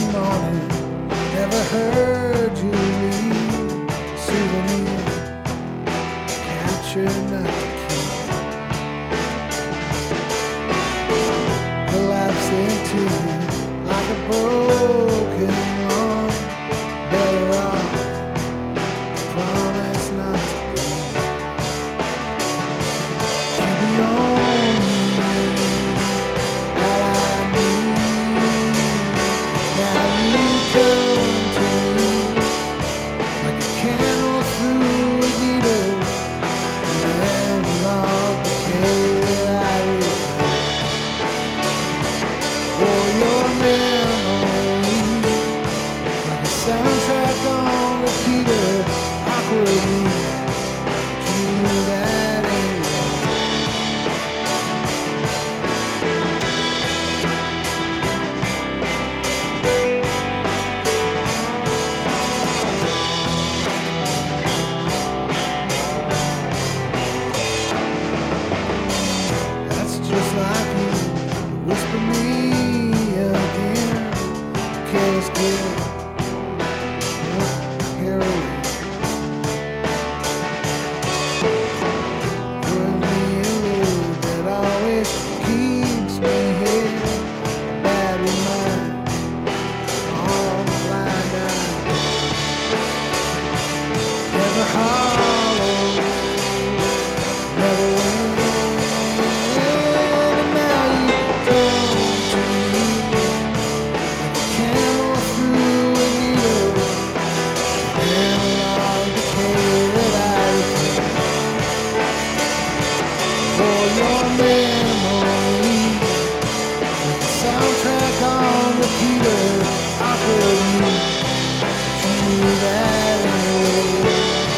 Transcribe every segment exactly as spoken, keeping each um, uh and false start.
morning. Never heard you leave. Souvenir, capture not to keep. Collapse into like a broken lawn. Better off, promise not to be. Keep me on that I need. Now you come to me like a candle through a needle. And love became that I for your memory, like a soundtrack on repeater, awkwardly, you that ain't that's just like you, whisper me again, careless kid, heroin. Give me a load that always keeps me here, bad remind, all the blind eye, never hollow, never win. And now you come to me, camel through a needle, and along the cave that I repeat. For your memory, like a soundtrack on repeater, awkwardly, you that anyway.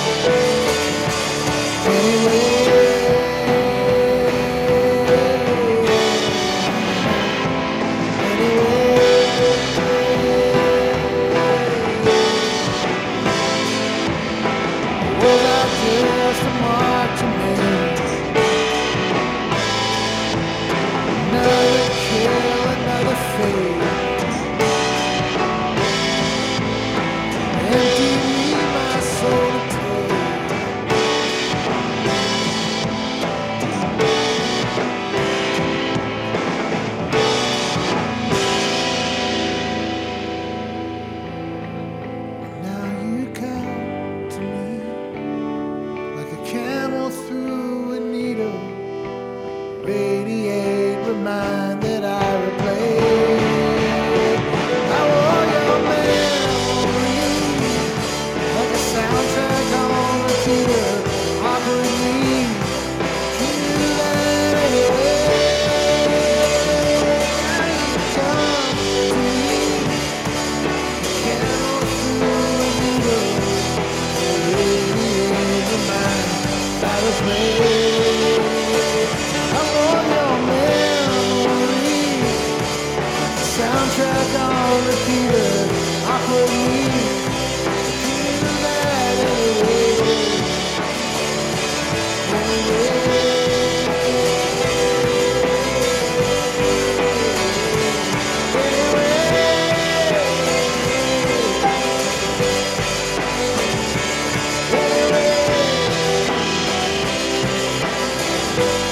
Was I just a mark to me? Another kill, another fade. Empty me, my soul to take. Now you come to me like a camel through a needle. Radiate, remind that I replay. I wore your memory like a soundtrack on repeater, awkwardly. You that anyway. Now you come to me, camel through a needle. Radiate, remind that I replay. I wore your memory, soundtrack on repeater, awkwardly. You that anyway. Anyway. Anyway.